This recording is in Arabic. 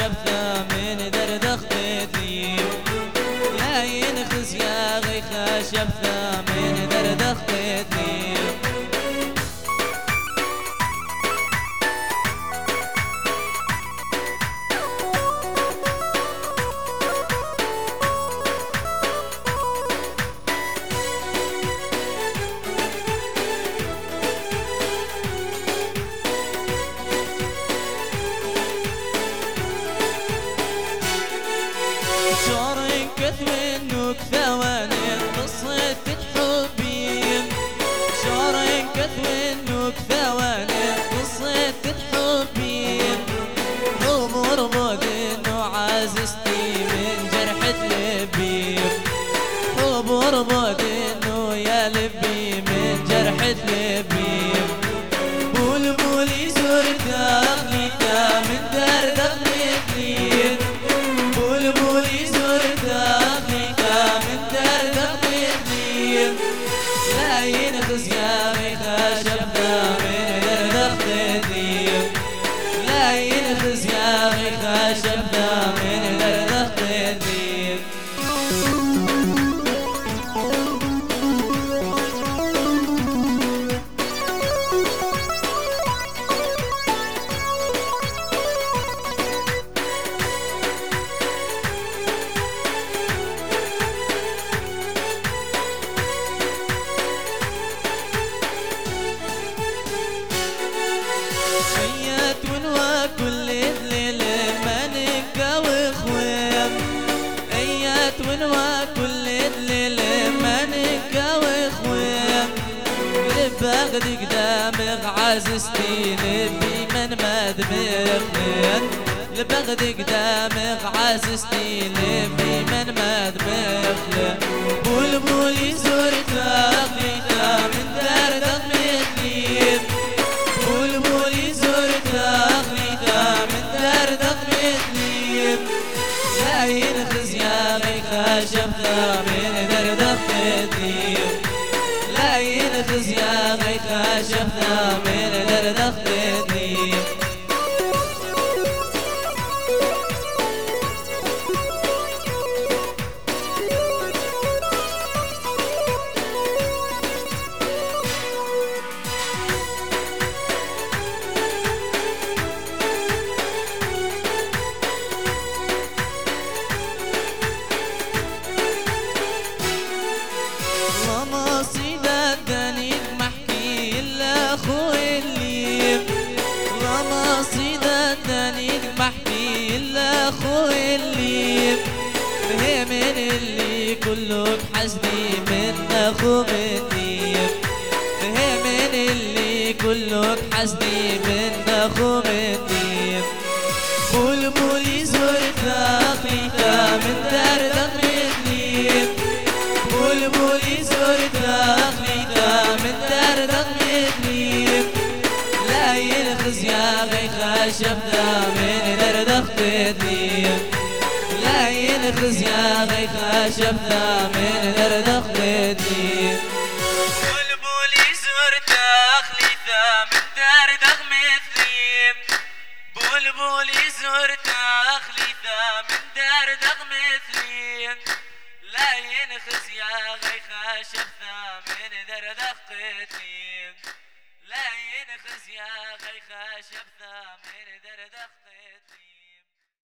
خاشبتا من دردخ بيتي لا ينخز يا غي خاشبتا من دردخ بيتي شعرين كثوينك ثواني قصة حبي شعرين كثوينك ثواني قصة حبي حب وربط انه عازستي من جرحة لبي حب وربط انه يا لبي من جرحة لبي بلبلي زرت اغليتا من دردخ مثلي بلبلي زرت اغليتا من دردخ مثلي لا ينخز يا غي خاشبتا من دردخ مثلي لا ينخز يا غي خاشبتا من دردخ مثلي حيات ونوا كل الليل ما نلقى اخوان ايات ونوا كل الليل ما نلقى اخوان لبغدي قدامك عازستي لبي من ما دمخلان لبغدي قدامك عازستي لبي من ما دمخلان بلبلي زرت اغليتا من دردخ مثلي بلبلي زرت اغليتا من دردخ مثلي لا ينخز يا غي خاشبتا من دردخ مثلي لا ينخز يا غي خاشبتا من دردخ مثلي ماما صيدا الدنيك محكي الا اخوي اللي ماما صيدا الدنيك محكي الا اخوي اللي هي من اللي كله بحسدي من اخو مني هي من اللي كله بحسدي من اخو مني بلبلي زرت اخليتا من دردخ مثلي بلبلي زرت اغليتا من دردخ مثلي لا ينخز يا غي خاشبتا من دردخ مثلي لا ينخز يا غي خاشبتا من دردخ مثلي بلبلي زرت اغليتا من دردخ مثلي بلبلي زرت اغليتا من دردخ مثلي لا ينخز يا غي خاشبتا من دردخ